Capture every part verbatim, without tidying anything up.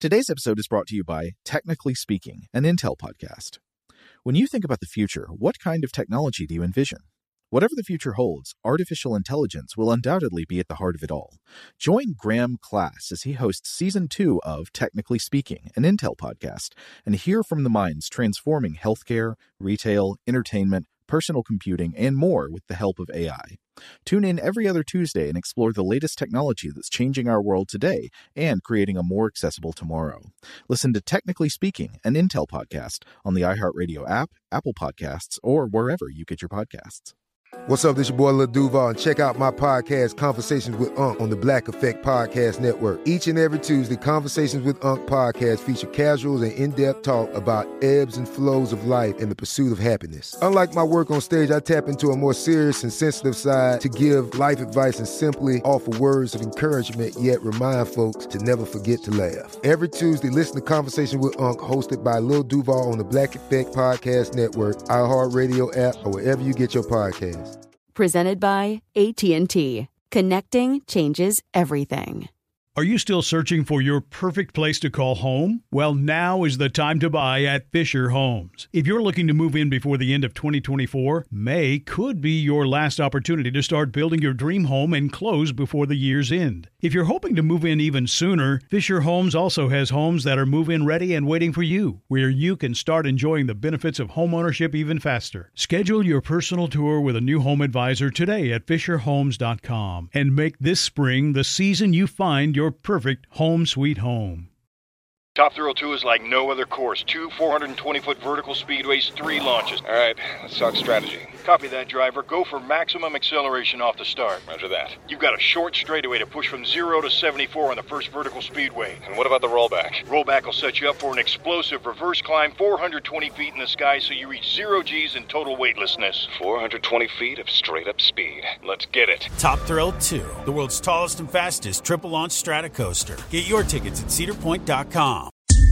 Today's episode is brought to you by Technically Speaking, an Intel podcast. When you think about the future, what kind of technology do you envision? Whatever the future holds, artificial intelligence will undoubtedly be at the heart of it all. Join Graham Class as he hosts Season two of Technically Speaking, an Intel podcast, and hear from the minds transforming healthcare, retail, entertainment, personal computing, and more with the help of A I. Tune in every other Tuesday and explore the latest technology that's changing our world today and creating a more accessible tomorrow. Listen to Technically Speaking, an Intel podcast on the iHeartRadio app, Apple Podcasts, or wherever you get your podcasts. What's up, this your boy Lil Duval, and check out my podcast, Conversations with Unc, on the Black Effect Podcast Network. Each and every Tuesday, Conversations with Unc podcast feature casuals and in-depth talk about ebbs and flows of life and the pursuit of happiness. Unlike my work on stage, I tap into a more serious and sensitive side to give life advice and simply offer words of encouragement, yet remind folks to never forget to laugh. Every Tuesday, listen to Conversations with Unc, hosted by Lil Duval on the Black Effect Podcast Network, iHeartRadio app, or wherever you get your podcasts. Presented by A T and T. Connecting changes everything. Are you still searching for your perfect place to call home? Well, now is the time to buy at Fisher Homes. If you're looking to move in before the end of twenty twenty-four, May could be your last opportunity to start building your dream home and close before the year's end. If you're hoping to move in even sooner, Fisher Homes also has homes that are move-in ready and waiting for you, where you can start enjoying the benefits of homeownership even faster. Schedule your personal tour with a new home advisor today at fisher homes dot com and make this spring the season you find your Your perfect home sweet home. Top Thrill two is like no other course. Two four hundred twenty foot vertical speedways, three launches. All right, let's talk strategy. Copy that, driver. Go for maximum acceleration off the start. Roger that. You've got a short straightaway to push from zero to seventy-four on the first vertical speedway. And what about the rollback? Rollback will set you up for an explosive reverse climb four hundred twenty feet in the sky so you reach zero G's in total weightlessness. four hundred twenty feet of straight-up speed. Let's get it. Top Thrill two, the world's tallest and fastest triple-launch Stratocoaster. Get your tickets at cedar point dot com.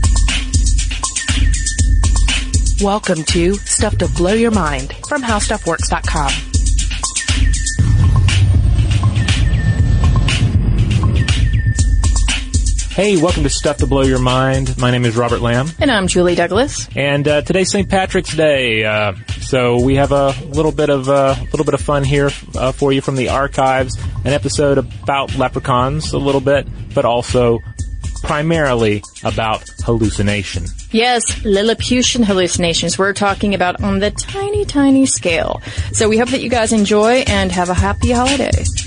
Welcome to Stuff to Blow Your Mind from how stuff works dot com. Hey, welcome to Stuff to Blow Your Mind. My name is Robert Lamb. And I'm Julie Douglas. And uh, today's Saint Patrick's Day, uh, so we have a little bit of a uh, little bit of fun here uh, for you from the archives. An episode about leprechauns, a little bit, but also primarily about hallucination. Yes, Lilliputian hallucinations we're talking about on the tiny, tiny scale. So we hope that you guys enjoy and have a happy holiday.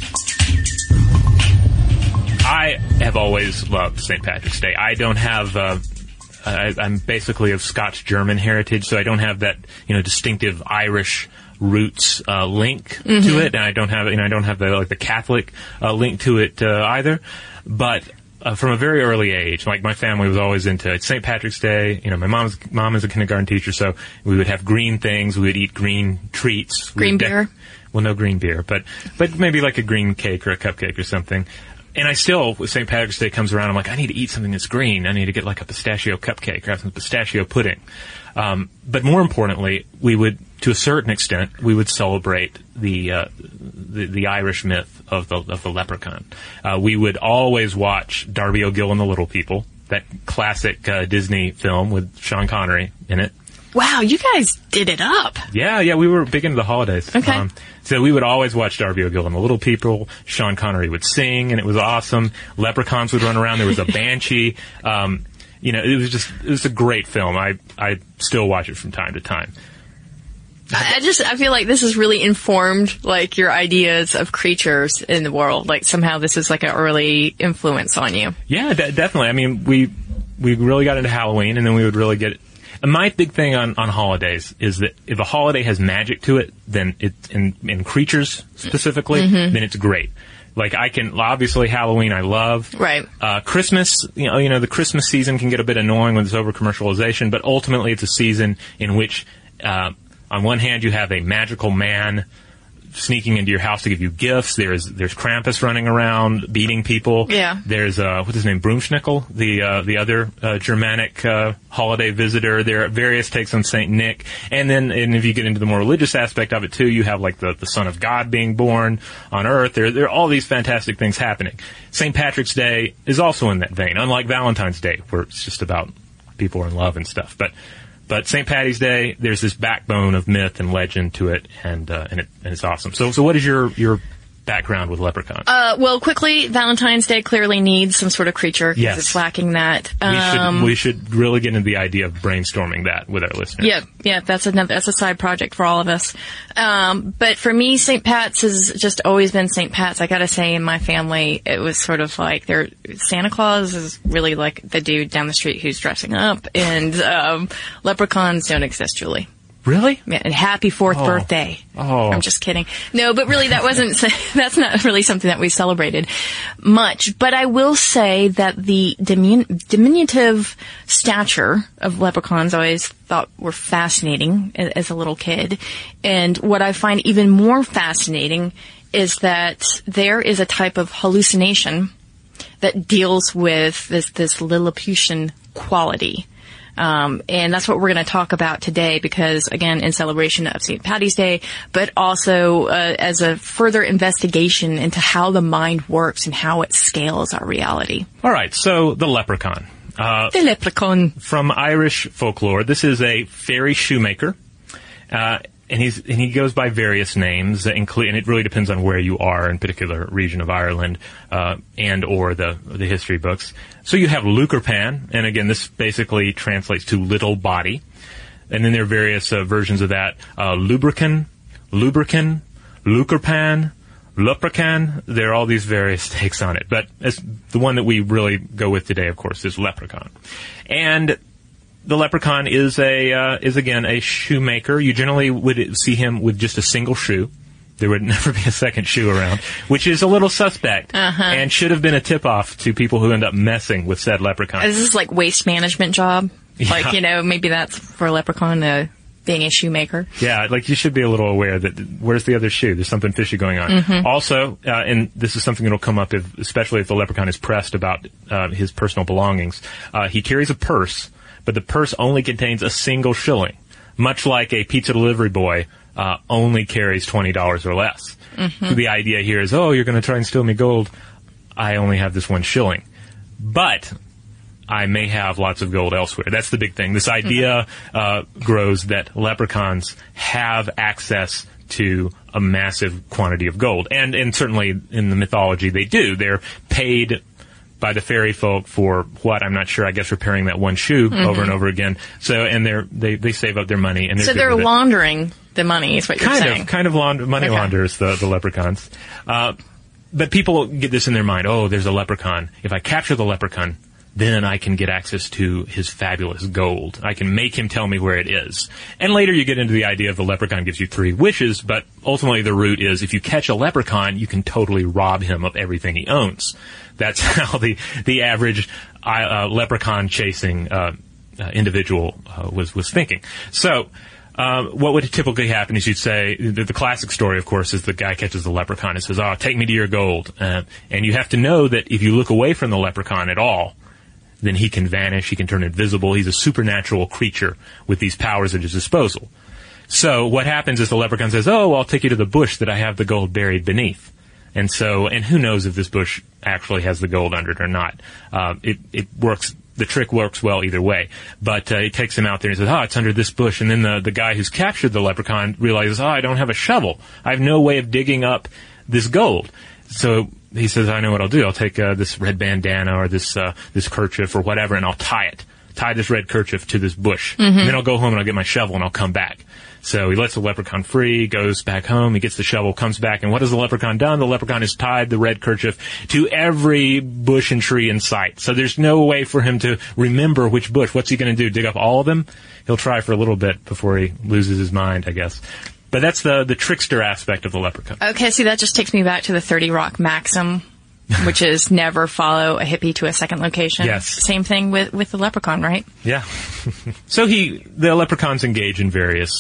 I have always loved Saint Patrick's Day. I don't have, uh, I, I'm basically of Scotch-German heritage, so I don't have that, you know, distinctive Irish roots uh, link mm-hmm. to it, and I don't have, you know, I don't have the like the Catholic uh, link to it uh, either. But Uh, from a very early age, like my family was always into it. Saint Patrick's Day, you know, my mom's mom is a kindergarten teacher, so we would have green things, we would eat green treats. Green beer? De- well, no green beer, but, but maybe like a green cake or a cupcake or something. And I still, when Saint Patrick's Day comes around, I'm like, I need to eat something that's green. I need to get like a pistachio cupcake or have some pistachio pudding. Um, but more importantly, we would, to a certain extent, we would celebrate the, uh, the, the Irish myth of the, of the leprechaun. Uh, we would always watch Darby O'Gill and the Little People, that classic, uh, Disney film with Sean Connery in it. Wow, you guys did it up. Yeah, yeah, we were big into the holidays. Okay. Um, so we would always watch Darby O'Gill and the Little People. Sean Connery would sing, and it was awesome. Leprechauns would run around. There was a banshee. Um, you know, it was just, it was a great film. I, I still watch it from time to time. I just, I feel like this has really informed, like, your ideas of creatures in the world. Like, somehow this is, like, an early influence on you. Yeah, de- definitely. I mean, we, we really got into Halloween, and then we would really get, and my big thing on, on holidays is that if a holiday has magic to it, then it, in, in creatures specifically, mm-hmm. then it's great. Like, I can, obviously Halloween I love. Right. Uh, Christmas, you know, you know, the Christmas season can get a bit annoying when it's over-commercialization, but ultimately it's a season in which, uh, on one hand you have a magical man sneaking into your house to give you gifts. There's there's Krampus running around beating people. Yeah. There's uh, what's his name, Broomschnickel, the uh, the other uh, Germanic uh, holiday visitor. There are various takes on Saint Nick, and then and if you get into the more religious aspect of it too, you have like the, the Son of God being born on Earth. There there are all these fantastic things happening. Saint Patrick's Day is also in that vein, unlike Valentine's Day, where it's just about people are in love and stuff. But But Saint Patty's Day, there's this backbone of myth and legend to it, and uh, and, it, and it's awesome. So, so what is your your background with leprechauns? Uh, well, quickly, Valentine's Day clearly needs some sort of creature because yes. it's lacking that. Um, we should we should really get into the idea of brainstorming that with our listeners. Yeah, yeah, that's another that's a side project for all of us. Um, but for me, Saint Pat's has just always been Saint Pat's. I gotta say, in my family, it was sort of like there. Santa Claus is really like the dude down the street who's dressing up, and um, leprechauns don't exist, Julie. Really? Yeah, and happy fourth oh. birthday. Oh. I'm just kidding. No, but really that wasn't, that's not really something that we celebrated much. But I will say that the dimin- diminutive stature of leprechauns I always thought were fascinating as a little kid. And what I find even more fascinating is that there is a type of hallucination that deals with this, this Lilliputian quality. Um, and that's what we're going to talk about today because, again, in celebration of Saint Patty's Day, but also uh, as a further investigation into how the mind works and how it scales our reality. All right, so the leprechaun. Uh, the leprechaun. From Irish folklore, this is a fairy shoemaker. Uh, and he's and he goes by various names, include, and it really depends on where you are in particular region of Ireland uh, and or the the history books. So you have Lukerpan, and again, this basically translates to little body. And then there are various uh, versions of that: uh, lubricant, lubricant, Lukerpan, leprechaun. There are all these various takes on it, but as the one that we really go with today, of course, is leprechaun, and the leprechaun is a uh, is again a shoemaker. You generally would see him with just a single shoe. There would never be a second shoe around, which is a little suspect uh-huh. and should have been a tip-off to people who end up messing with said leprechaun. Is this like waste management job? Yeah. Like, you know, maybe that's for a leprechaun uh, being a shoemaker. Yeah, like you should be a little aware that where's the other shoe? There's something fishy going on. Mm-hmm. Also, uh, and this is something that will come up, if, especially if the leprechaun is pressed about uh, his personal belongings. Uh, he carries a purse, but the purse only contains a single shilling, much like a pizza delivery boy uh, only carries twenty dollars or less. Mm-hmm. So the idea here is, oh, you're going to try and steal me gold. I only have this one shilling. But I may have lots of gold elsewhere. That's the big thing. This idea mm-hmm. uh, grows that leprechauns have access to a massive quantity of gold. And, and certainly in the mythology they do. They're paid by the fairy folk for what? I'm not sure. I guess repairing that one shoe mm-hmm. over and over again. So, and they're, they, they save up their money. And they're so they're laundering the money is what you're kind saying. Of, kind of laund- money okay. launderers, the, the leprechauns. Uh, but people get this in their mind. Oh, there's a leprechaun. If I capture the leprechaun, then I can get access to his fabulous gold. I can make him tell me where it is. And later you get into the idea of the leprechaun gives you three wishes, but ultimately the root is if you catch a leprechaun, you can totally rob him of everything he owns. That's how the, the average uh, leprechaun chasing uh, uh, individual uh, was, was thinking. So, Uh, what would typically happen is you'd say, the, the classic story, of course, is the guy catches the leprechaun and says, oh, take me to your gold. Uh, and you have to know that if you look away from the leprechaun at all, then he can vanish, he can turn invisible. He's a supernatural creature with these powers at his disposal. So what happens is the leprechaun says, oh, I'll take you to the bush that I have the gold buried beneath. And so, and who knows if this bush actually has the gold under it or not. Uh, it, it works. The trick works well either way. But uh, he takes him out there and he says, oh, it's under this bush. And then the, the guy who's captured the leprechaun realizes, oh, I don't have a shovel. I have no way of digging up this gold. So he says, I know what I'll do. I'll take uh, this red bandana or this uh, this kerchief or whatever, and I'll tie it. Tie this red kerchief to this bush. Mm-hmm. And then I'll go home and I'll get my shovel and I'll come back. So he lets the leprechaun free, goes back home, he gets the shovel, comes back, and what has the leprechaun done? The leprechaun has tied the red kerchief to every bush and tree in sight. So there's no way for him to remember which bush. What's he going to do, dig up all of them? He'll try for a little bit before he loses his mind, I guess. But that's the, the trickster aspect of the leprechaun. Okay, see, that just takes me back to the thirty Rock maxim, which is never follow a hippie to a second location. Yes. Same thing with, with the leprechaun, right? Yeah. So he, the leprechauns engage in various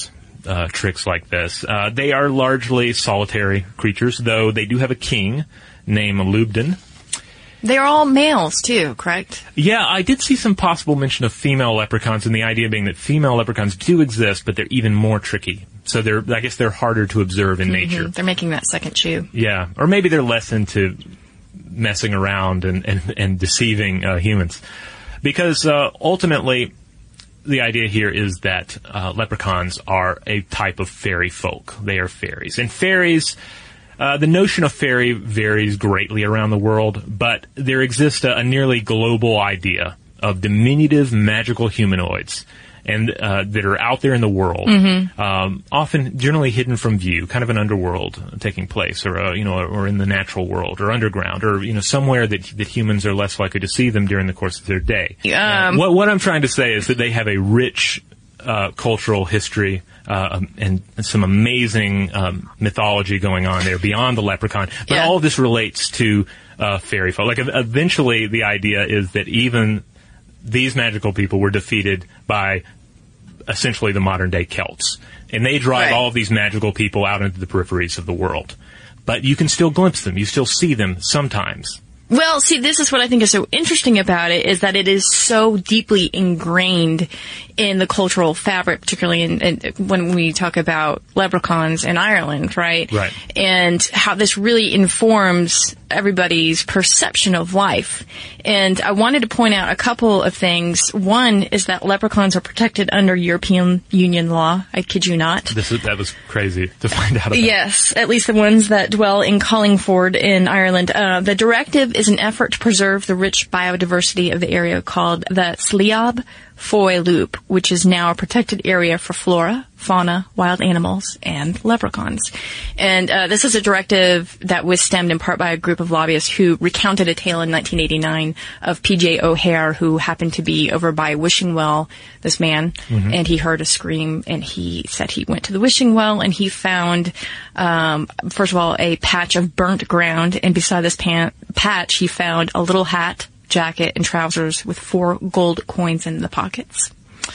uh, tricks like this. Uh, they are largely solitary creatures, though they do have a king named Lubden. They're all males, too, correct? Yeah, I did see some possible mention of female leprechauns, and the idea being that female leprechauns do exist, but they're even more tricky. So they're, I guess they're harder to observe in mm-hmm. nature. They're making that second chew. Yeah, or maybe they're less into messing around and, and, and deceiving uh, humans. Because uh, ultimately, the idea here is that uh, leprechauns are a type of fairy folk. They are fairies. And fairies... Uh, the notion of fairy varies greatly around the world, but there exists a, a nearly global idea of diminutive magical humanoids and uh, that are out there in the world, mm-hmm. um, often generally hidden from view, kind of an underworld taking place, or uh, you know, or in the natural world, or underground, or you know, somewhere that that humans are less likely to see them during the course of their day. Um, uh, what what I'm trying to say is that they have a rich uh, cultural history. Uh, and some amazing um, mythology going on there beyond the leprechaun. But yeah. all of this relates to uh, fairy folk. Like, eventually, the idea is that even these magical people were defeated by essentially the modern-day Celts. And they drive right. all of these magical people out into the peripheries of the world. But you can still glimpse them. You still see them sometimes. Well, see, this is what I think is so interesting about it, is that it is so deeply ingrained in the cultural fabric, particularly in, in, when we talk about leprechauns in Ireland, right? Right. And how this really informs everybody's perception of life. And I wanted to point out a couple of things. One is that leprechauns are protected under European Union law. I kid you not. This is, that was crazy to find out about. Yes, at least the ones that dwell in Carlingford in Ireland. Uh, the directive is an effort to preserve the rich biodiversity of the area called the Sliab Foy Loop, which is now a protected area for flora, fauna, wild animals, and leprechauns. And uh, this is a directive that was stemmed in part by a group of lobbyists who recounted a tale in nineteen eighty-nine of P J O'Hare, who happened to be over by Wishing Well, this man, mm-hmm. and he heard a scream, and he said he went to the Wishing Well, and he found, um, first of all, a patch of burnt ground, and beside this pan- patch, he found a little hat, jacket, and trousers with four gold coins in the pockets.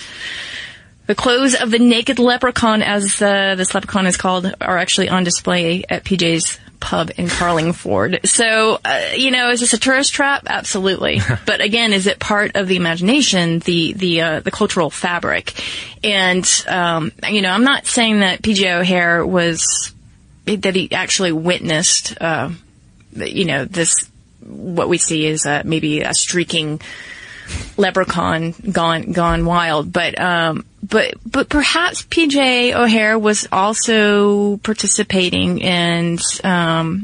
The clothes of the naked leprechaun, as uh, this leprechaun is called, are actually on display at P J's pub in Carlingford. So, uh, you know, is this a tourist trap? Absolutely. But again, is it part of the imagination, the the uh, the cultural fabric? And um, you know, I'm not saying that P J O'Hare was that he actually witnessed, uh, you know, this. What we see is uh, maybe a streaking leprechaun gone gone wild, but um, but but perhaps P J O'Hare was also participating in um,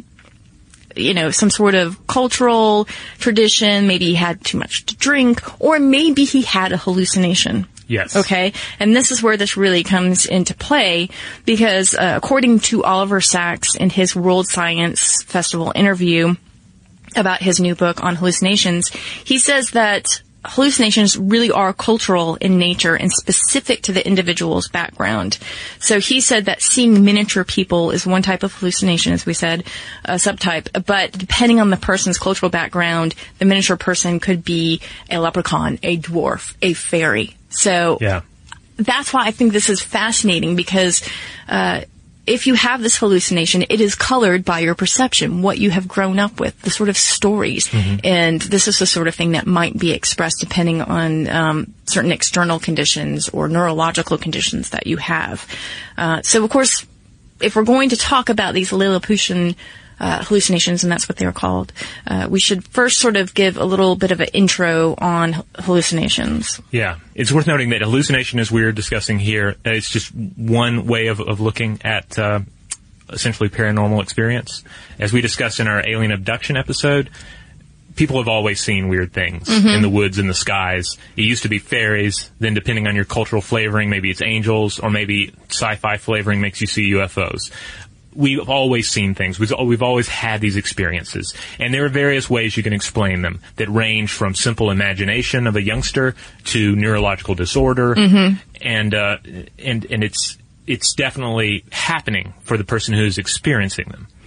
you know, some sort of cultural tradition. Maybe he had too much to drink, or maybe he had a hallucination. Yes. Okay. And this is where this really comes into play, because uh, according to Oliver Sacks in his World Science Festival interview about his new book on hallucinations, he says that hallucinations really are cultural in nature and specific to the individual's background. So he said that seeing miniature people is one type of hallucination, as we said, a subtype, but depending on the person's cultural background, the miniature person could be a leprechaun, a dwarf, a fairy. So yeah. That's why I think this is fascinating, because uh if you have this hallucination, it is colored by your perception, what you have grown up with, the sort of stories. Mm-hmm. And this is the sort of thing that might be expressed depending on um, certain external conditions or neurological conditions that you have. Uh, so, of course, if we're going to talk about these Lilliputian uh, hallucinations, and that's what they're called, uh, we should first sort of give a little bit of an intro on hallucinations. Yeah. It's worth noting that hallucination, as we're discussing here, it's just one way of, of looking at uh, essentially paranormal experience. As we discussed in our alien abduction episode, people have always seen weird things mm-hmm. in the woods and the skies. It used to be fairies, then depending on your cultural flavoring, maybe it's angels, or maybe sci-fi flavoring makes you see U F Os. We've always seen things. We've, we've always had these experiences. And there are various ways you can explain them that range from simple imagination of a youngster to neurological disorder. Mm-hmm. And, uh, and, and it's, it's definitely happening for the person who's experiencing them.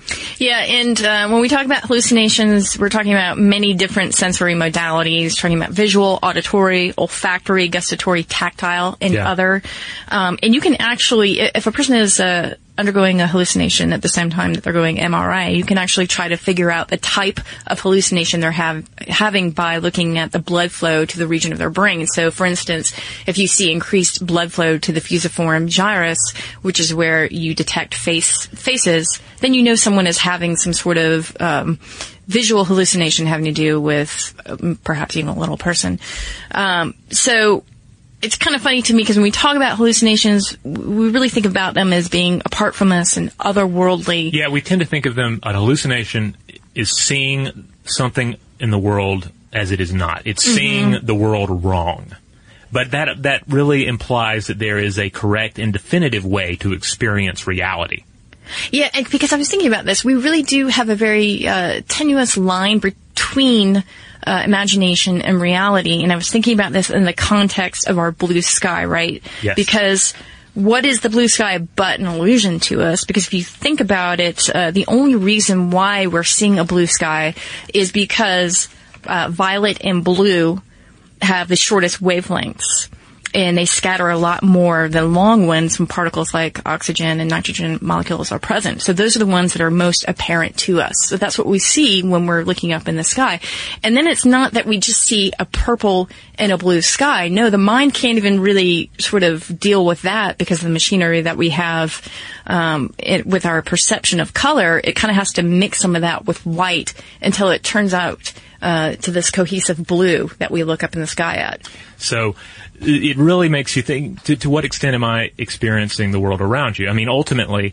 Yeah, and uh, when we talk about hallucinations, we're talking about many different sensory modalities, talking about visual, auditory, olfactory, gustatory, tactile, and Yeah. other. Um, and you can actually, if a person is uh, undergoing a hallucination at the same time that they're going M R I, you can actually try to figure out the type of hallucination they're have, having by looking at the blood flow to the region of their brain. So, for instance, if you see increased blood flow to the fusiform gyrus, which is where you detect face faces, then you know someone is having some sort of um, visual hallucination having to do with um, perhaps even a little person. Um, so it's kind of funny to me because when we talk about hallucinations, we really think about them as being apart from us and otherworldly. Yeah, we tend to think of them, a hallucination is seeing something in the world as it is not. It's Mm-hmm. seeing the world wrong. But that that really implies that there is a correct and definitive way to experience reality. Yeah, and because I was thinking about this, we really do have a very uh, tenuous line between uh, imagination and reality. And I was thinking about this in the context of our blue sky, right? Yes. Because what is the blue sky but an illusion to us? Because if you think about it, uh, the only reason why we're seeing a blue sky is because uh, violet and blue have the shortest wavelengths. And they scatter a lot more than long ones when particles like oxygen and nitrogen molecules are present. So those are the ones that are most apparent to us. So that's what we see when we're looking up in the sky. And then it's not that we just see a purple and a blue sky. No, the mind can't even really sort of deal with that because of the machinery that we have um, it, with our perception of color. It kind of has to mix some of that with white until it turns out uh, to this cohesive blue that we look up in the sky at. So it really makes you think, to, to what extent am I experiencing the world around you? I mean, ultimately,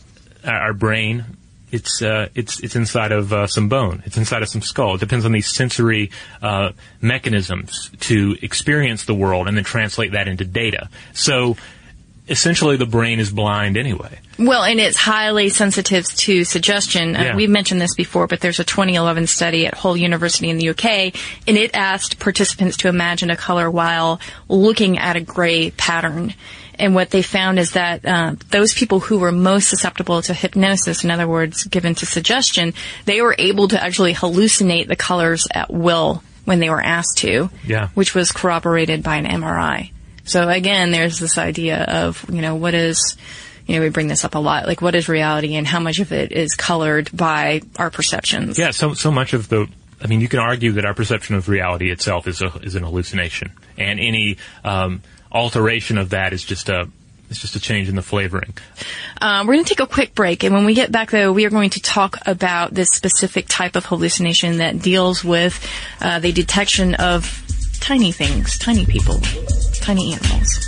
our brain, it's uh, it's it's inside of uh, some bone. It's inside of some skull. It depends on these sensory uh, mechanisms to experience the world and then translate that into data. So essentially, the brain is blind anyway. Well, and it's highly sensitive to suggestion. Yeah. Uh, we've mentioned this before, but there's a twenty eleven study at Hull University in the U K, and it asked participants to imagine a color while looking at a gray pattern. And what they found is that uh, those people who were most susceptible to hypnosis, in other words, given to suggestion, they were able to actually hallucinate the colors at will when they were asked to, Yeah. which was corroborated by an M R I. So again, there's this idea of, you know, what is, you know, we bring this up a lot, like what is reality and how much of it is colored by our perceptions. Yeah, so so much of the, I mean, you can argue that our perception of reality itself is a, is an hallucination, and any um, alteration of that is just a it's just a change in the flavoring. Um, we're going to take a quick break, and when we get back, though, we are going to talk about this specific type of hallucination that deals with uh, the detection of tiny things, tiny people, tiny animals.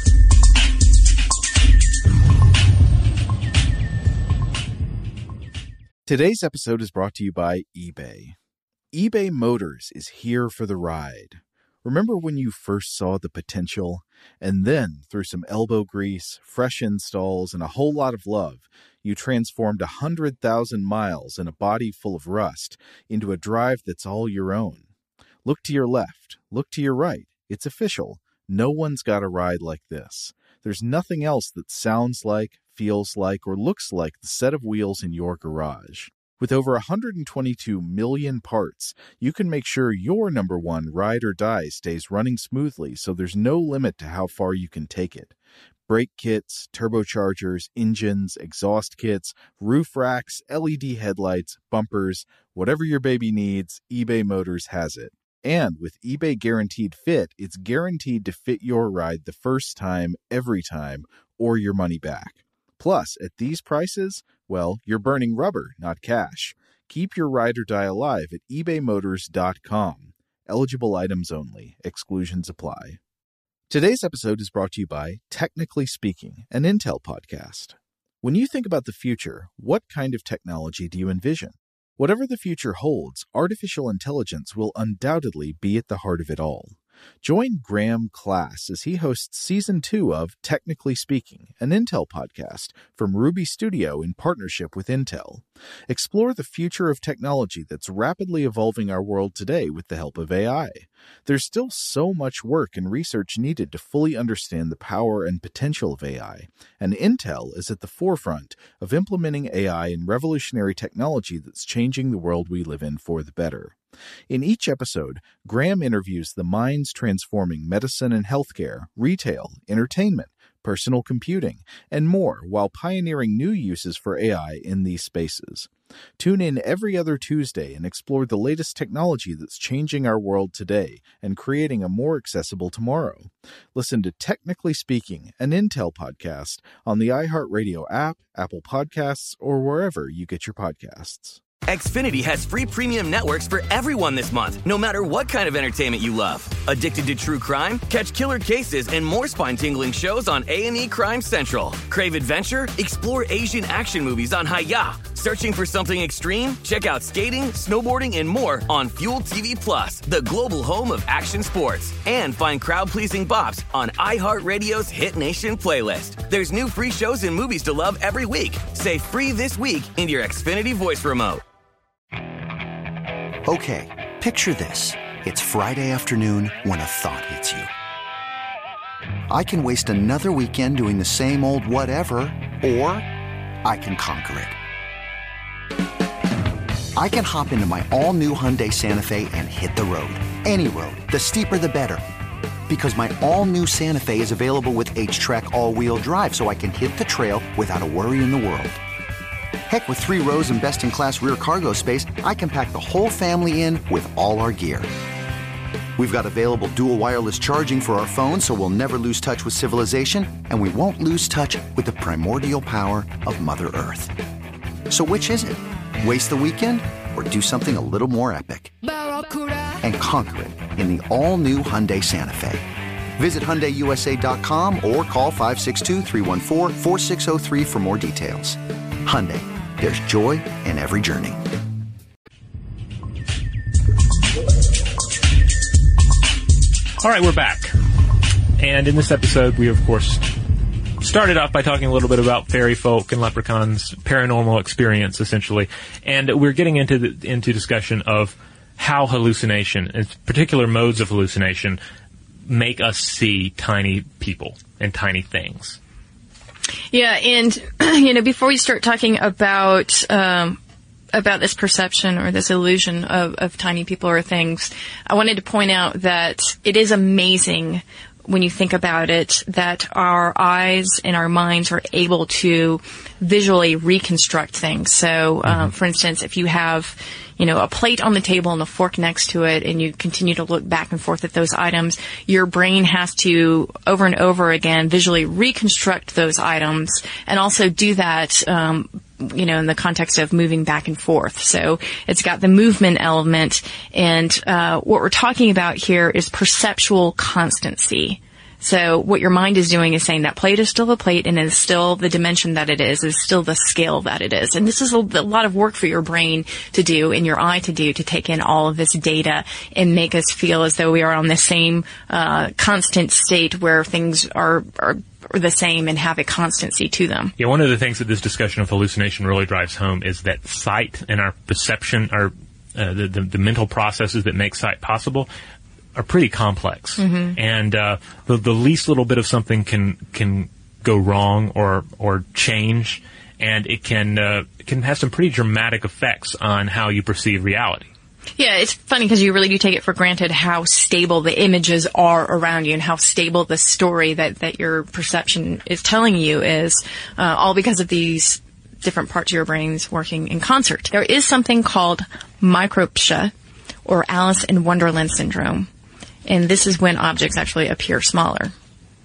Today's episode is brought to you by eBay. eBay Motors is here for the ride. Remember when you first saw the potential? And then, through some elbow grease, fresh installs, and a whole lot of love, you transformed one hundred thousand miles and a body full of rust into a drive that's all your own. Look to your left. Look to your right. It's official. No one's got a ride like this. There's nothing else that sounds like, feels like, or looks like the set of wheels in your garage. With over one hundred twenty-two million parts, you can make sure your number one ride or die stays running smoothly, so there's no limit to how far you can take it. Brake kits, turbochargers, engines, exhaust kits, roof racks, L E D headlights, bumpers, whatever your baby needs, eBay Motors has it. And with eBay Guaranteed Fit, it's guaranteed to fit your ride the first time, every time, or your money back. Plus, at these prices, well, you're burning rubber, not cash. Keep your ride or die alive at ebay motors dot com. Eligible items only. Exclusions apply. Today's episode is brought to you by Technically Speaking, an Intel podcast. When you think about the future, what kind of technology do you envision? Whatever the future holds, artificial intelligence will undoubtedly be at the heart of it all. Join Graham Class as he hosts Season two of Technically Speaking, an Intel podcast from Ruby Studio in partnership with Intel. Explore the future of technology that's rapidly evolving our world today with the help of A I. There's still so much work and research needed to fully understand the power and potential of A I, and Intel is at the forefront of implementing A I in revolutionary technology that's changing the world we live in for the better. In each episode, Graham interviews the minds transforming medicine and healthcare, retail, entertainment, personal computing, and more while pioneering new uses for A I in these spaces. Tune in every other Tuesday and explore the latest technology that's changing our world today and creating a more accessible tomorrow. Listen to Technically Speaking, an Intel podcast on the iHeartRadio app, Apple Podcasts, or wherever you get your podcasts. Xfinity has free premium networks for everyone this month, no matter what kind of entertainment you love. Addicted to true crime? Catch killer cases and more spine-tingling shows on A and E Crime Central. Crave adventure? Explore Asian action movies on Hi-Ya. Searching for something extreme? Check out skating, snowboarding, and more on Fuel T V Plus, the global home of action sports. And find crowd-pleasing bops on iHeartRadio's Hit Nation playlist. There's new free shows and movies to love every week. Say free this week in your Xfinity voice remote. Okay, picture this. It's Friday afternoon when a thought hits you. I can waste another weekend doing the same old whatever, or I can conquer it. I can hop into my all-new Hyundai Santa Fe and hit the road. Any road. The steeper, the better. Because my all-new Santa Fe is available with H-Track all-wheel drive, so I can hit the trail without a worry in the world. Heck, with three rows and best-in-class rear cargo space, I can pack the whole family in with all our gear. We've got available dual wireless charging for our phones, so we'll never lose touch with civilization, and we won't lose touch with the primordial power of Mother Earth. So which is it? Waste the weekend or do something a little more epic? And conquer it in the all-new Hyundai Santa Fe. Visit Hyundai U S A dot com or call five six two, three one four, four six zero three for more details. Hyundai. There's joy in every journey. All right, we're back. And in this episode, we, of course, started off by talking a little bit about fairy folk and leprechauns, paranormal experience, essentially. And we're getting into the, into discussion of how hallucination, and particular modes of hallucination, make us see tiny people and tiny things. Yeah, and, you know, before we start talking about um, about this perception or this illusion of, of tiny people or things, I wanted to point out that it is amazing when you think about it that our eyes and our minds are able to visually reconstruct things. So, um, mm-hmm. for instance, if you have, you know, a plate on the table and a fork next to it, and you continue to look back and forth at those items, your brain has to, over and over again, visually reconstruct those items, and also do that, um, you know, in the context of moving back and forth. So it's got the movement element, and uh, what we're talking about here is perceptual constancy. So what your mind is doing is saying that plate is still a plate and is still the dimension that it is, is still the scale that it is. And this is a, a lot of work for your brain to do and your eye to do, to take in all of this data and make us feel as though we are on the same uh, constant state where things are, are are the same and have a constancy to them. Yeah, one of the things that this discussion of hallucination really drives home is that sight and our perception, our uh, the, the, the mental processes that make sight possible are pretty complex. Mm-hmm. And uh, the, the least little bit of something can can go wrong or or change, and it can uh, it can have some pretty dramatic effects on how you perceive reality. Yeah, it's funny because you really do take it for granted how stable the images are around you and how stable the story that, that your perception is telling you is, uh, all because of these different parts of your brains working in concert. There is something called micropsia, or Alice in Wonderland syndrome, and this is when objects actually appear smaller.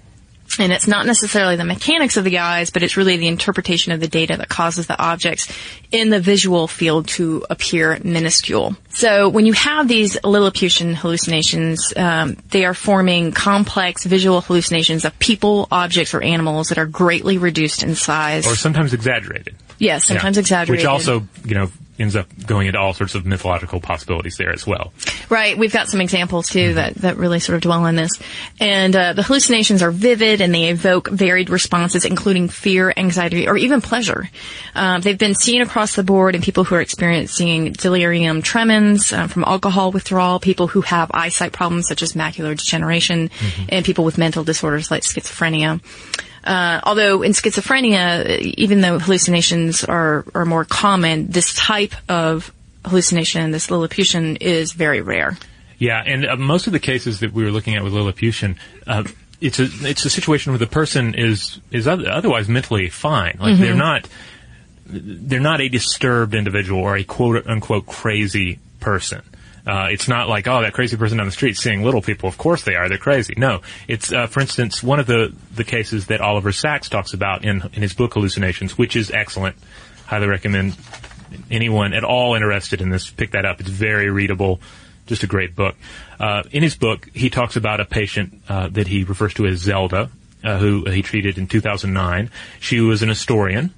And it's not necessarily the mechanics of the eyes, but it's really the interpretation of the data that causes the objects in the visual field to appear minuscule. So when you have these Lilliputian hallucinations, um, they are forming complex visual hallucinations of people, objects, or animals that are greatly reduced in size. Or sometimes exaggerated. Yes, sometimes yeah. exaggerated. Which also, you know, ends up going into all sorts of mythological possibilities there as well. Right. We've got some examples, too, mm-hmm. that, that really sort of dwell on this. And uh, the hallucinations are vivid, and they evoke varied responses, including fear, anxiety, or even pleasure. Uh, they've been seen across the board in people who are experiencing delirium tremens uh, from alcohol withdrawal, people who have eyesight problems such as macular degeneration, mm-hmm. and people with mental disorders like schizophrenia. Uh, although in schizophrenia, even though hallucinations are, are more common, this type of hallucination, this Lilliputian, is very rare. Yeah, and uh, most of the cases that we were looking at with Lilliputian, uh, it's a it's a situation where the person is is otherwise mentally fine. Like mm-hmm. they're not they're not a disturbed individual or a quote unquote crazy person. Uh, it's not like, oh, that crazy person down the street seeing little people. Of course they are. They're crazy. No. It's, uh, for instance, one of the, the cases that Oliver Sacks talks about in, in his book Hallucinations, which is excellent. Highly recommend anyone at all interested in this pick that up. It's very readable. Just a great book. Uh, in his book, he talks about a patient, uh, that he refers to as Zelda, uh, who he treated in two thousand nine. She was an historian.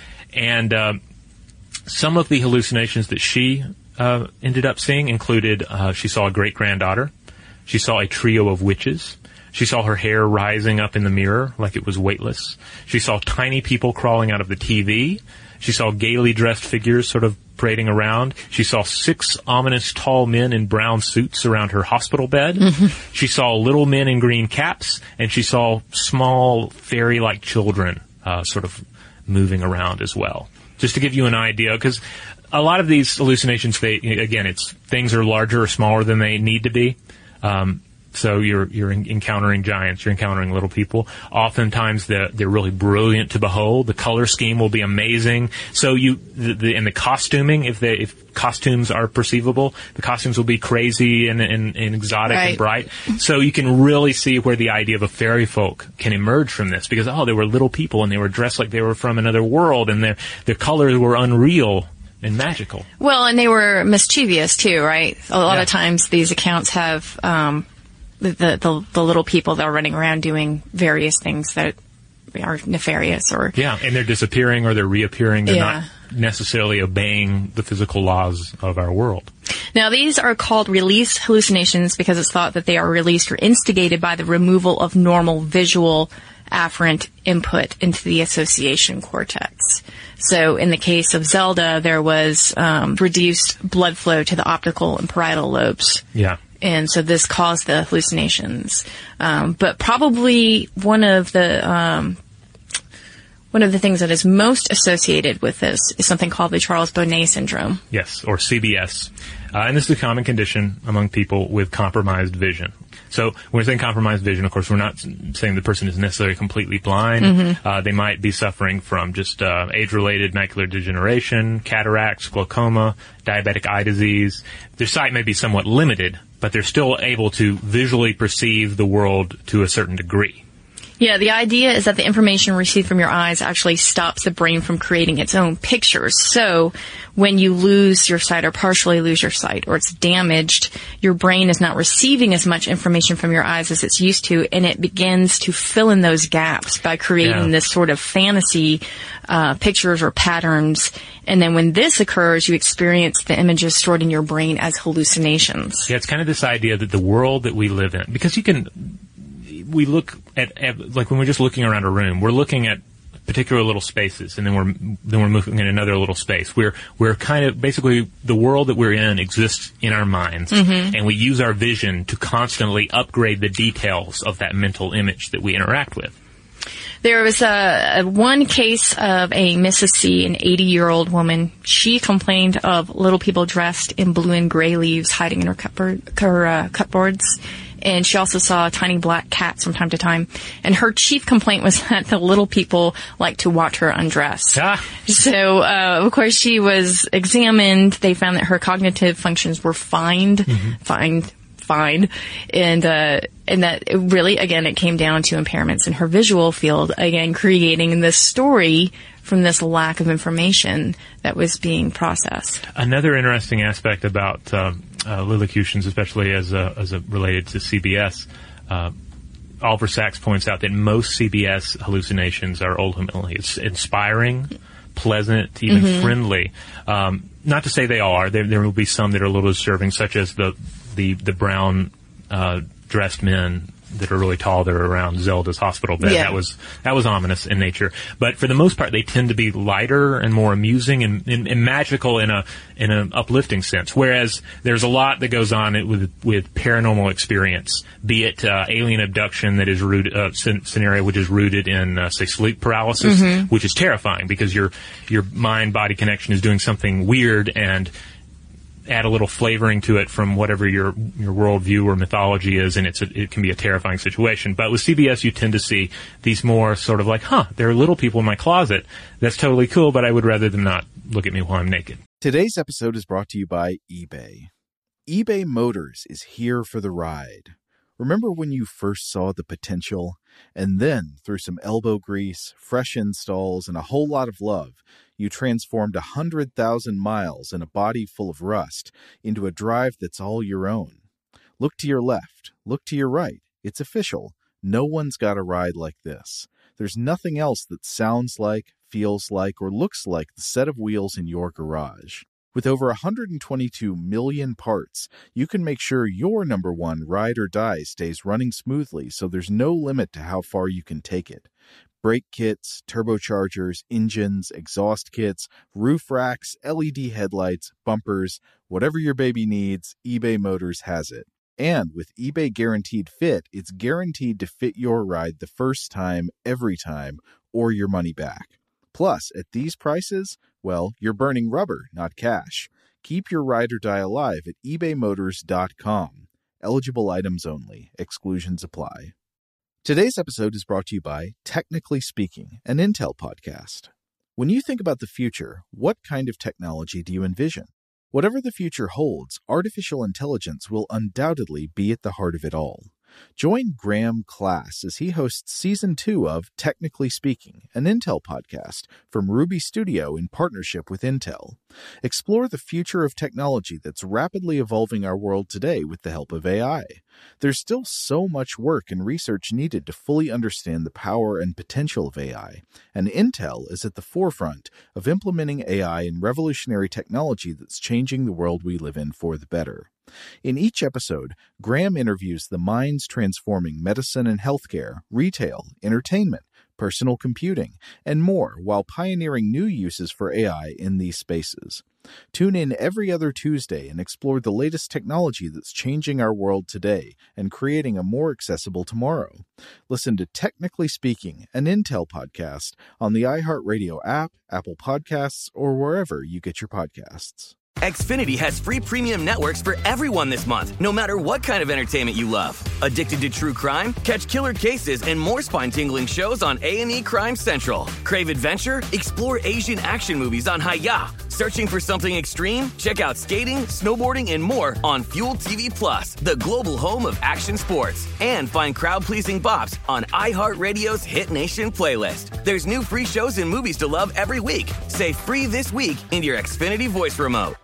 And, uh, some of the hallucinations that she Uh, ended up seeing included, uh, she saw a great-granddaughter. She saw a trio of witches. She saw her hair rising up in the mirror like it was weightless. She saw tiny people crawling out of the T V. She saw gaily dressed figures sort of parading around. She saw six ominous tall men in brown suits around her hospital bed. Mm-hmm. She saw little men in green caps, and she saw small fairy-like children uh, sort of moving around as well. Just to give you an idea, because a lot of these hallucinations, they, again, it's things are larger or smaller than they need to be. Um, so you're you're in, encountering giants, you're encountering little people. Oftentimes they're, they're really brilliant to behold. The color scheme will be amazing. So you the, the and the costuming, if they if costumes are perceivable, the costumes will be crazy and and, and exotic right. and bright. So you can really see where the idea of a fairy folk can emerge from this, because oh, they were little people and they were dressed like they were from another world, and their their colors were unreal and magical. Well, and they were mischievous too, right? A lot yeah. of times these accounts have um, the, the the little people that are running around doing various things that are nefarious, or yeah, and they're disappearing or they're reappearing. They're yeah. not necessarily obeying the physical laws of our world. Now, these are called release hallucinations because it's thought that they are released or instigated by the removal of normal visual afferent input into the association cortex. So in the case of Zelda, there was um, reduced blood flow to the optical and parietal lobes. Yeah. And so this caused the hallucinations. Um, but probably one of the um, one of the things that is most associated with this is something called the Charles Bonnet syndrome. Yes, or C B S. Uh, and this is a common condition among people with compromised vision. So when we're saying compromised vision, of course, we're not saying the person is necessarily completely blind. Mm-hmm. Uh, they might be suffering from just uh, age-related macular degeneration, cataracts, glaucoma, diabetic eye disease. Their sight may be somewhat limited, but they're still able to visually perceive the world to a certain degree. Yeah, the idea is that the information received from your eyes actually stops the brain from creating its own pictures. So when you lose your sight or partially lose your sight, or it's damaged, your brain is not receiving as much information from your eyes as it's used to, and it begins to fill in those gaps by creating yeah. this sort of fantasy uh, pictures or patterns. And then when this occurs, you experience the images stored in your brain as hallucinations. Yeah, it's kind of this idea that the world that we live in, because you can... we look at, at, like when we're just looking around a room, we're looking at particular little spaces, and then we're then we're moving in another little space. We're we're kind of basically the world that we're in exists in our minds, mm-hmm. and we use our vision to constantly upgrade the details of that mental image that we interact with. There was a, a one case of a Missus C, an eighty-year-old woman. She complained of little people dressed in blue and gray leaves hiding in her cupboard, her uh, cupboards. And she also saw tiny black cats from time to time. And her chief complaint was that the little people liked to watch her undress. Ah. So, uh, of course, she was examined. They found that her cognitive functions were fine, mm-hmm. fine, fine. And, uh, and that it really, again, it came down to impairments in her visual field, again, creating this story from this lack of information that was being processed. Another interesting aspect about um, uh, Lilliputians, especially as uh, as a related to C B S, uh, Oliver Sacks points out that most C B S hallucinations are ultimately inspiring, pleasant, even Mhm. friendly. Um, not to say they are. There, there will be some that are a little disturbing, such as the the the brown uh, dressed men that are really tall that are around Zelda's hospital bed. Yeah. That was that was ominous in nature. But for the most part, they tend to be lighter and more amusing and, and, and magical in a in an uplifting sense. Whereas there's a lot that goes on with with paranormal experience, be it uh, alien abduction that is rooted uh, scenario which is rooted in uh, say sleep paralysis, Mhm. which is terrifying because your your mind body connection is doing something weird and add a little flavoring to it from whatever your your worldview or mythology is, and it's a, it can be a terrifying situation. But with C B S, you tend to see these more sort of like, huh, there are little people in my closet. That's totally cool, but I would rather them not look at me while I'm naked. Today's episode is brought to you by eBay. eBay Motors is here for the ride. Remember when you first saw the potential? And then, through some elbow grease, fresh installs, and a whole lot of love, you transformed one hundred thousand miles and a body full of rust into a drive that's all your own. Look to your left. Look to your right. It's official. No one's got a ride like this. There's nothing else that sounds like, feels like, or looks like the set of wheels in your garage. With over one hundred twenty-two million parts, you can make sure your number one ride or die stays running smoothly so there's no limit to how far you can take it. Brake kits, turbochargers, engines, exhaust kits, roof racks, L E D headlights, bumpers, whatever your baby needs, eBay Motors has it. And with eBay Guaranteed Fit, it's guaranteed to fit your ride the first time, every time, or your money back. Plus, at these prices, well, you're burning rubber, not cash. Keep your ride or die alive at ebay motors dot com. Eligible items only. Exclusions apply. Today's episode is brought to you by Technically Speaking, an Intel podcast. When you think about the future, what kind of technology do you envision? Whatever the future holds, artificial intelligence will undoubtedly be at the heart of it all. Join Graham Class as he hosts Season two of Technically Speaking, an Intel podcast from Ruby Studio in partnership with Intel. Explore the future of technology that's rapidly evolving our world today with the help of A I. There's still so much work and research needed to fully understand the power and potential of A I, and Intel is at the forefront of implementing A I in revolutionary technology that's changing the world we live in for the better. In each episode, Graham interviews the minds transforming medicine and healthcare, retail, entertainment, personal computing, and more while pioneering new uses for A I in these spaces. Tune in every other Tuesday and explore the latest technology that's changing our world today and creating a more accessible tomorrow. Listen to Technically Speaking, an Intel podcast on the iHeartRadio app, Apple Podcasts, or wherever you get your podcasts. Xfinity has free premium networks for everyone this month, no matter what kind of entertainment you love. Addicted to true crime? Catch killer cases and more spine-tingling shows on A and E Crime Central. Crave adventure? Explore Asian action movies on Hi-Ya. Searching for something extreme? Check out skating, snowboarding, and more on Fuel T V Plus, the global home of action sports. And find crowd-pleasing bops on iHeartRadio's Hit Nation playlist. There's new free shows and movies to love every week. Say free this week in your Xfinity voice remote.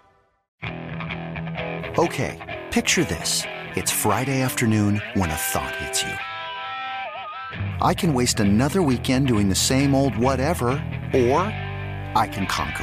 Okay, picture this. It's Friday afternoon when a thought hits you. I can waste another weekend doing the same old whatever, or I can conquer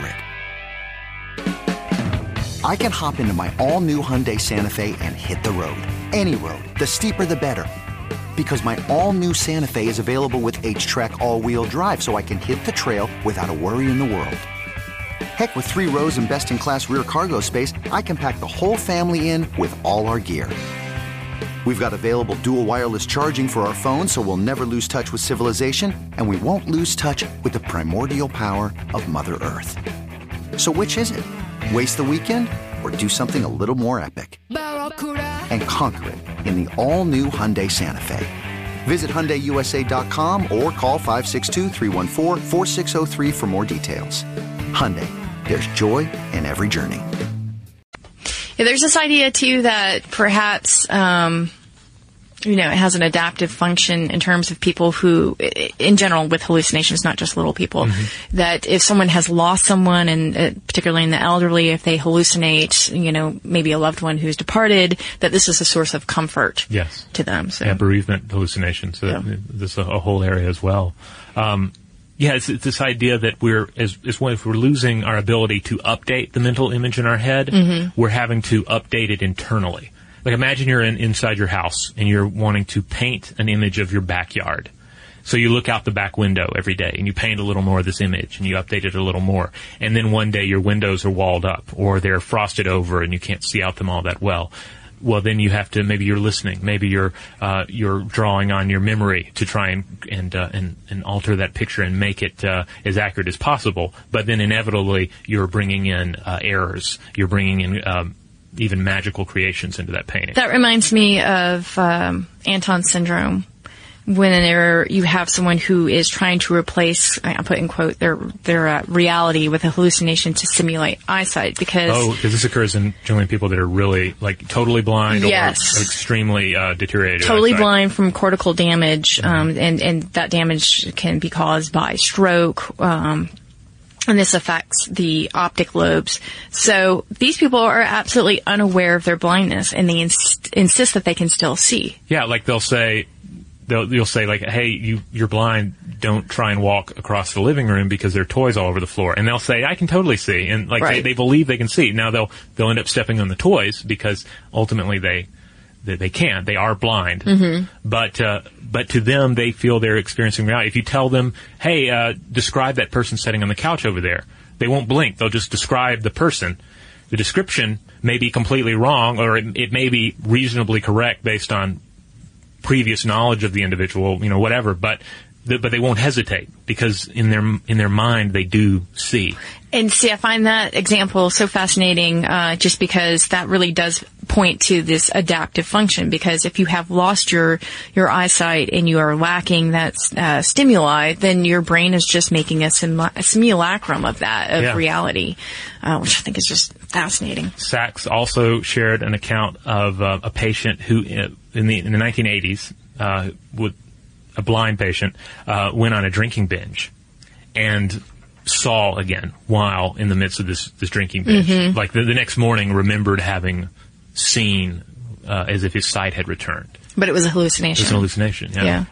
it. I can hop into my all-new Hyundai Santa Fe and hit the road. Any road. The steeper, the better. Because my all-new Santa Fe is available with H-Track all-wheel drive, so I can hit the trail without a worry in the world. Heck, with three rows and best-in-class rear cargo space, I can pack the whole family in with all our gear. We've got available dual wireless charging for our phones, so we'll never lose touch with civilization, and we won't lose touch with the primordial power of Mother Earth. So which is it? Waste the weekend or do something a little more epic? And conquer it in the all-new Hyundai Santa Fe. Visit Hyundai U S A dot com or call five six two, three one four, four six zero three for more details. Hyundai, there's joy in every journey. Yeah, there's this idea, too, that perhaps, um, you know, it has an adaptive function in terms of people who, in general, with hallucinations, not just little people, mm-hmm. that if someone has lost someone, and uh, particularly in the elderly, if they hallucinate, you know, maybe a loved one who's departed, that this is a source of comfort yes. to them. So. Yeah, bereavement hallucinations. So yeah. This is a, a whole area as well. Um, Yeah, it's, it's this idea that we're, as, as well, if we're losing our ability to update the mental image in our head, mm-hmm. we're having to update it internally. Like, imagine you're in, inside your house and you're wanting to paint an image of your backyard. So you look out the back window every day and you paint a little more of this image and you update it a little more. And then one day your windows are walled up or they're frosted over and you can't see out them all that well. Well, then you have to, maybe you're listening, maybe you're, uh, you're drawing on your memory to try and, and, uh, and, and alter that picture and make it, uh, as accurate as possible. But then inevitably you're bringing in, uh, errors. You're bringing in, um, even magical creations into that painting. That reminds me of, um, Anton syndrome. Whenever you have someone who is trying to replace, I put in quote, their their uh, reality with a hallucination to simulate eyesight, because oh, because this occurs in generally people that are really like totally blind yes. or extremely uh, deteriorated. Totally eyesight. blind from cortical damage, um, and and that damage can be caused by stroke. Um, And this affects the optic lobes. So these people are absolutely unaware of their blindness, and they ins- insist that they can still see. Yeah, like they'll say, they'll you'll say like, "Hey, you you're blind. Don't try and walk across the living room because there are toys all over the floor." And they'll say, "I can totally see," and like right. they, they believe they can see. Now they'll they'll end up stepping on the toys because ultimately they they, they can't. They are blind. Mm-hmm. But uh, but to them, they feel they're experiencing reality. If you tell them, "Hey, uh, describe that person sitting on the couch over there," they won't blink. They'll just describe the person. The description may be completely wrong, or it, it may be reasonably correct based on previous knowledge of the individual, you know, whatever, but th- but they won't hesitate because in their in their mind they do see. And see, I find that example so fascinating, uh, just because that really does point to this adaptive function. Because if you have lost your your eyesight and you are lacking that uh, stimuli, then your brain is just making a, sim- a simulacrum of that of yeah. reality, uh, which I think is just fascinating. Sachs also shared an account of uh, a patient who uh, in the in the nineteen eighties, uh, with a blind patient, uh, went on a drinking binge and saw again while in the midst of this, this drinking binge. Mm-hmm. Like the, the next morning remembered having seen uh, as if his sight had returned. But it was a hallucination. It was an hallucination, yeah. yeah.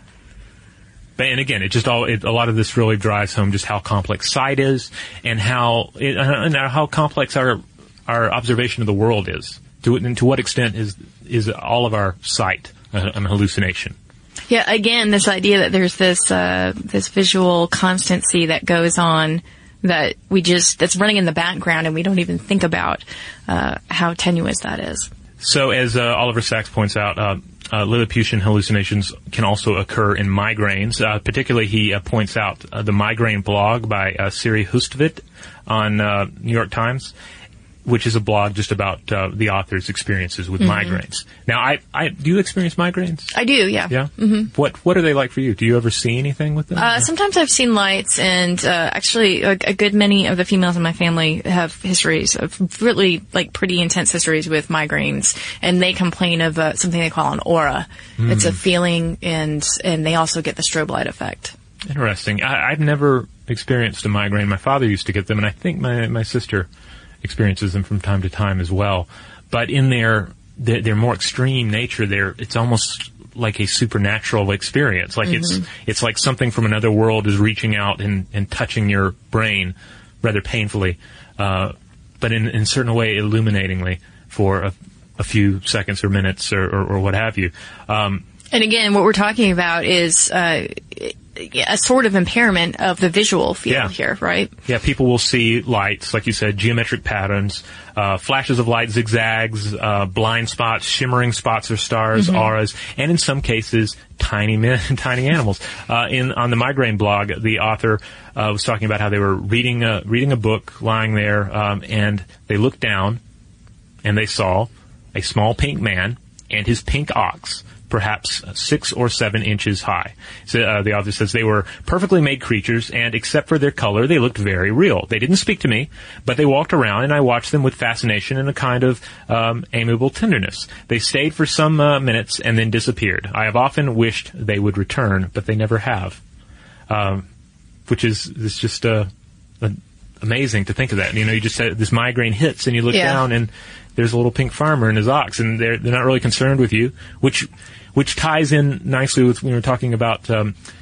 But, and again, it just all, it, a lot of this really drives home just how complex sight is and how, it, and how complex our, our observation of the world is. To, and to what extent is, is all of our sight a, an hallucination? Yeah, again, this idea that there's this uh, this visual constancy that goes on that we just that's running in the background, and we don't even think about uh, how tenuous that is. So, as uh, Oliver Sacks points out, uh, uh, Lilliputian hallucinations can also occur in migraines. Uh, particularly, he uh, points out uh, the migraine blog by uh, Siri Hustvedt on uh, New York Times, which is a blog just about uh, the author's experiences with mm-hmm. migraines. Now, I, I do you experience migraines? I do, yeah. Yeah? Mm-hmm. What What are they like for you? Do you ever see anything with them? Uh, sometimes I've seen lights, and uh, actually a, a good many of the females in my family have histories of really, like, pretty intense histories with migraines, and they complain of uh, something they call an aura. Mm. It's a feeling, and and they also get the strobe light effect. Interesting. I, I've never experienced a migraine. My father used to get them, and I think my, my sister experiences them from time to time as well. But in their, their, their more extreme nature, they're, it's almost like a supernatural experience. Like mm-hmm. it's, it's like something from another world is reaching out and, and touching your brain rather painfully, uh, but in, in a certain way illuminatingly for a, a few seconds or minutes or, or, or what have you. Um, and again, what we're talking about is, uh, a sort of impairment of the visual field yeah. here, right? Yeah, people will see lights, like you said, geometric patterns, uh, flashes of light, zigzags, uh, blind spots, shimmering spots or stars, mm-hmm. auras, and in some cases, tiny men, tiny animals. Uh, in on the migraine blog, the author uh, was talking about how they were reading a, reading a book, lying there, um, and they looked down, and they saw a small pink man and his pink ox, perhaps six or seven inches high. So, uh, the author says they were perfectly made creatures, and except for their color, they looked very real. They didn't speak to me, but they walked around, and I watched them with fascination and a kind of um, amiable tenderness. They stayed for some uh, minutes and then disappeared. I have often wished they would return, but they never have. Um, which is, is just uh, uh, amazing to think of that. You know, you just said this migraine hits, and you look yeah. down, and there's a little pink farmer and his ox, and they're they're not really concerned with you, which which ties in nicely with when we were talking about um,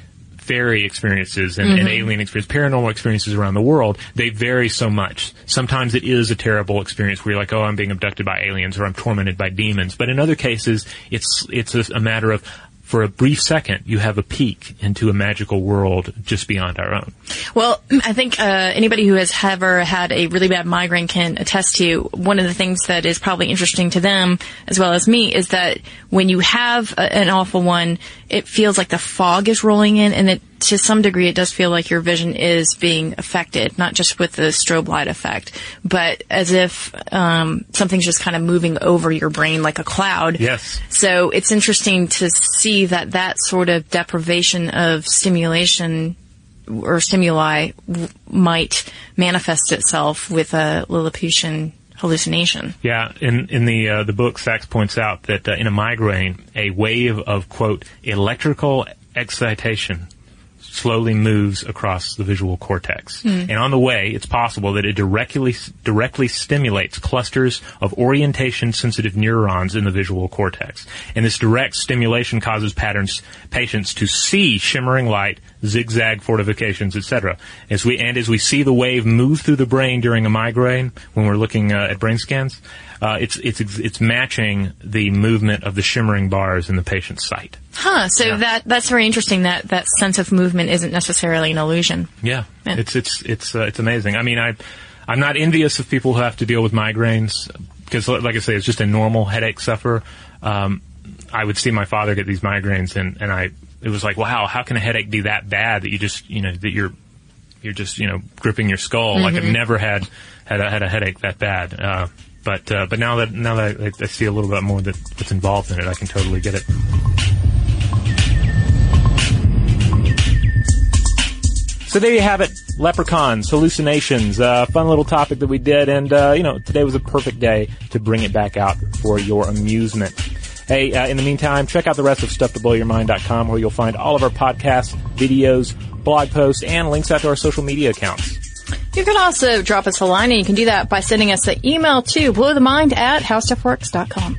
fairy experiences and, Mm-hmm. and alien experiences, paranormal experiences around the world, they vary so much. Sometimes it is a terrible experience where you're like, oh, I'm being abducted by aliens or I'm tormented by demons. But in other cases, it's it's a, a matter of, for a brief second, you have a peek into a magical world just beyond our own. Well, I think uh, anybody who has ever had a really bad migraine can attest to one of the things that is probably interesting to them as well as me is that when you have a, an awful one, it feels like the fog is rolling in, and it, to some degree it does feel like your vision is being affected, not just with the strobe light effect, but as if um, something's just kind of moving over your brain like a cloud. Yes. So it's interesting to see that that sort of deprivation of stimulation or stimuli w- might manifest itself with a Lilliputian hallucination. Yeah, in in the uh, the book, Sachs points out that uh, in a migraine, a wave of, quote, electrical excitation slowly moves across the visual cortex. Mm. And on the way, it's possible that it directly directly stimulates clusters of orientation-sensitive neurons in the visual cortex. And this direct stimulation causes patterns patients to see shimmering light, zigzag fortifications, et cetera. As we and as we see the wave move through the brain during a migraine, when we're looking uh, at brain scans, uh, it's it's it's matching the movement of the shimmering bars in the patient's sight. Huh. So Yeah. that that's very interesting. That that sense of movement isn't necessarily an illusion. Yeah, Yeah. it's it's it's uh, it's amazing. I mean, I I'm not envious of people who have to deal with migraines because, like I say, it's just a normal headache sufferer. Um, I would see my father get these migraines, and and I it was like, wow, how can a headache be that bad that you just you know that you're you're just you know gripping your skull? Mm-hmm. Like I've never had had a, had a headache that bad. Uh, but uh, but now that now that I, I see a little bit more that, that's involved in it, I can totally get it. So there you have it, leprechauns, hallucinations, uh, fun little topic that we did, and, uh, you know, today was a perfect day to bring it back out for your amusement. Hey, uh, in the meantime, check out the rest of stuff to blow your mind dot com, where you'll find all of our podcasts, videos, blog posts, and links out to our social media accounts. You can also drop us a line, and you can do that by sending us an email to blowthemind at howstuffworks dot com.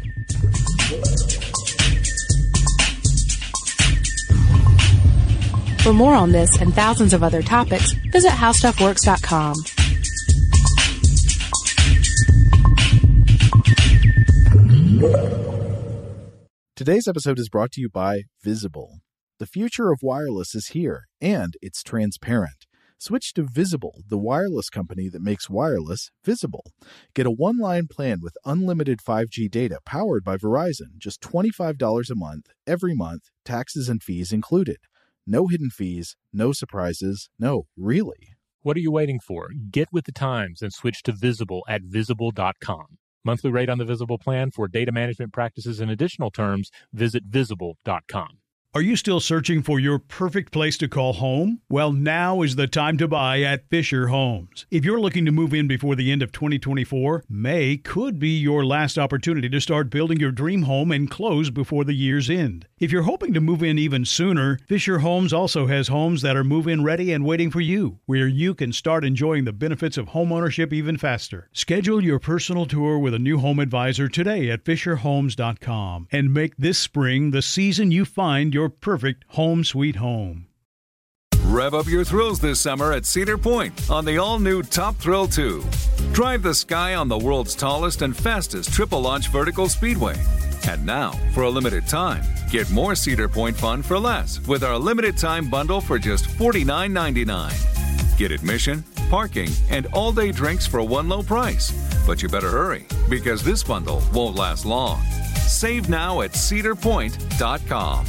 For more on this and thousands of other topics, visit how stuff works dot com. Today's episode is brought to you by Visible. The future of wireless is here, and it's transparent. Switch to Visible, the wireless company that makes wireless visible. Get a one-line plan with unlimited five G data powered by Verizon, just twenty-five dollars a month, every month, taxes and fees included. No hidden fees, no surprises, no, really. What are you waiting for? Get with the times and switch to Visible at visible dot com. Monthly rate on the Visible plan for data management practices and additional terms, visit visible dot com. Are you still searching for your perfect place to call home? Well, now is the time to buy at Fisher Homes. If you're looking to move in before the end of twenty twenty-four, May could be your last opportunity to start building your dream home and close before the year's end. If you're hoping to move in even sooner, Fisher Homes also has homes that are move-in ready and waiting for you, where you can start enjoying the benefits of homeownership even faster. Schedule your personal tour with a new home advisor today at fisher homes dot com and make this spring the season you find your perfect home sweet home. Rev up your thrills this summer at Cedar Point on the all-new Top Thrill two. Drive the sky on the world's tallest and fastest triple-launch vertical speedway. And now, for a limited time, get more Cedar Point fun for less with our limited-time bundle for just forty-nine ninety-nine. Get admission, parking, and all-day drinks for one low price. But you better hurry, because this bundle won't last long. Save now at cedar point dot com.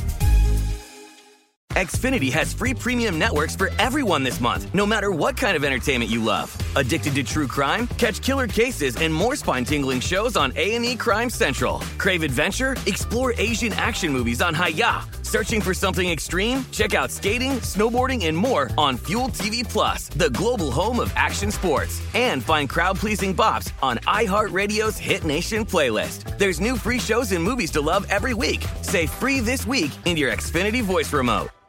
Xfinity has free premium networks for everyone this month, no matter what kind of entertainment you love. Addicted to true crime? Catch killer cases and more spine-tingling shows on A and E Crime Central. Crave adventure? Explore Asian action movies on Hi-Ya. Searching for something extreme? Check out skating, snowboarding, and more on Fuel T V Plus, the global home of action sports. And find crowd-pleasing bops on iHeartRadio's Hit Nation playlist. There's new free shows and movies to love every week. Say free this week in your Xfinity voice remote.